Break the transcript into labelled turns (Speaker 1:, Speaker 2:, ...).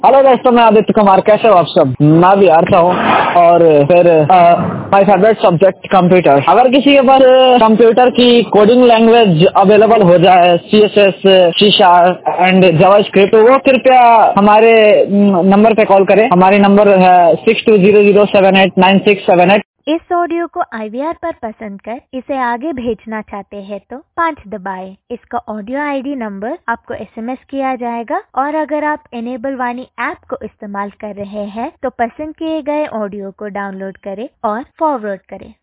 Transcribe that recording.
Speaker 1: Hello दोस्तों, मैं आदित्य कुमार। कैसे हो आप सब? मैं भी आता हूँ। और फिर माय फेवरेट सब्जेक्ट कंप्यूटर। अगर किसी के पास कंप्यूटर की कोडिंग लैंग्वेज अवेलेबल हो जाए, CSS, C# एंड जावास्क्रिप्ट, तो वो कृपया हमारे नंबर पे कॉल करें। हमारी नंबर है 6200789678।
Speaker 2: इस ऑडियो को IVR पर पसंद कर इसे आगे भेजना चाहते हैं तो 5 दबाएं। इसका ऑडियो ID नंबर आपको SMS किया जाएगा। और अगर आप इनेबल वाणी ऐप को इस्तेमाल कर रहे हैं तो पसंद किए गए ऑडियो को डाउनलोड करें और फॉरवर्ड करें।